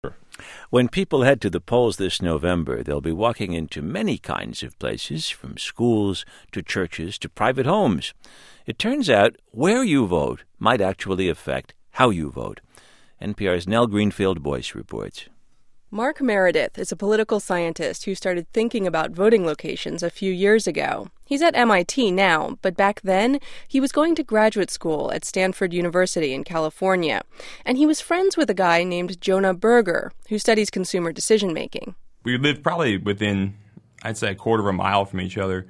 When people head to the polls this November, they'll be walking into many kinds of places, from schools to churches to private homes. It turns out where you vote might actually affect how you vote. NPR's Nell Greenfield-Boyce reports. Mark Meredith is a political scientist who started thinking about voting locations a few years ago. He's at MIT now, but back then, he was going to graduate school at Stanford University in California. And he was friends with a guy named Jonah Berger, who studies consumer decision-making. We lived probably within, I'd say, a quarter of a mile from each other.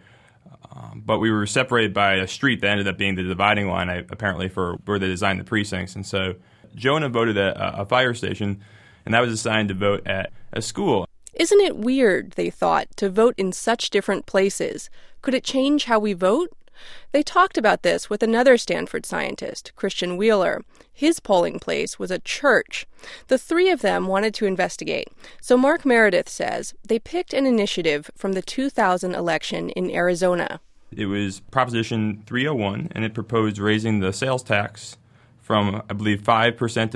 But we were separated by a street that ended up being the dividing line, apparently, for where they designed the precincts. And so Jonah voted at a fire station, and I was assigned to vote at a school. Isn't it weird, they thought, to vote in such different places? Could it change how we vote? They talked about this with another Stanford scientist, Christian Wheeler. His polling place was a church. The three of them wanted to investigate. So Mark Meredith says they picked an initiative from the 2000 election in Arizona. It was Proposition 301, and it proposed raising the sales tax from, I believe, 5% to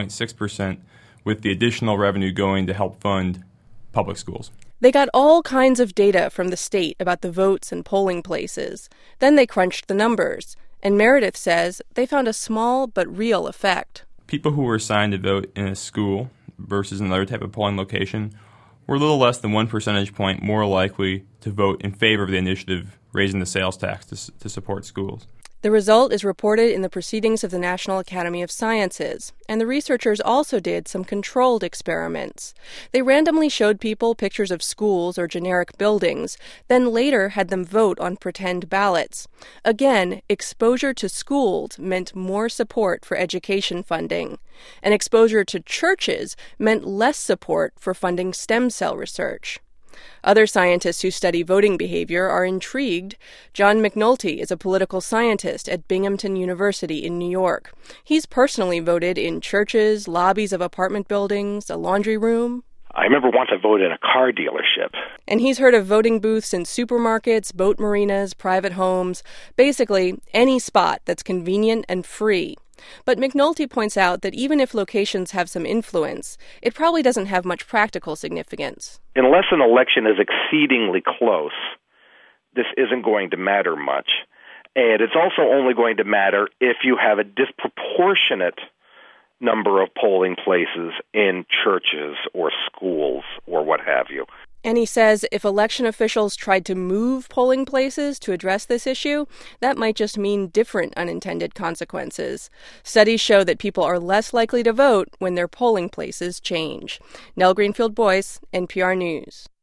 5.6%, with the additional revenue going to help fund public schools. They got all kinds of data from the state about the votes and polling places. Then they crunched the numbers, and Meredith says they found a small but real effect. People who were assigned to vote in a school versus another type of polling location were a little less than 1 percentage point more likely to vote in favor of the initiative raising the sales tax to support schools. The result is reported in the Proceedings of the National Academy of Sciences, and the researchers also did some controlled experiments. They randomly showed people pictures of schools or generic buildings, then later had them vote on pretend ballots. Again, exposure to schools meant more support for education funding, and exposure to churches meant less support for funding stem cell research. Other scientists who study voting behavior are intrigued. John McNulty is a political scientist at Binghamton University in New York. He's personally voted in churches, lobbies of apartment buildings, a laundry room. I remember once I voted in a car dealership. And he's heard of voting booths in supermarkets, boat marinas, private homes, basically any spot that's convenient and free. But McNulty points out that even if locations have some influence, it probably doesn't have much practical significance. Unless an election is exceedingly close, this isn't going to matter much. And it's also only going to matter if you have a disproportionate number of polling places in churches or schools or what have you. And he says if election officials tried to move polling places to address this issue, that might just mean different unintended consequences. Studies show that people are less likely to vote when their polling places change. Nell Greenfield-Boyce, NPR News.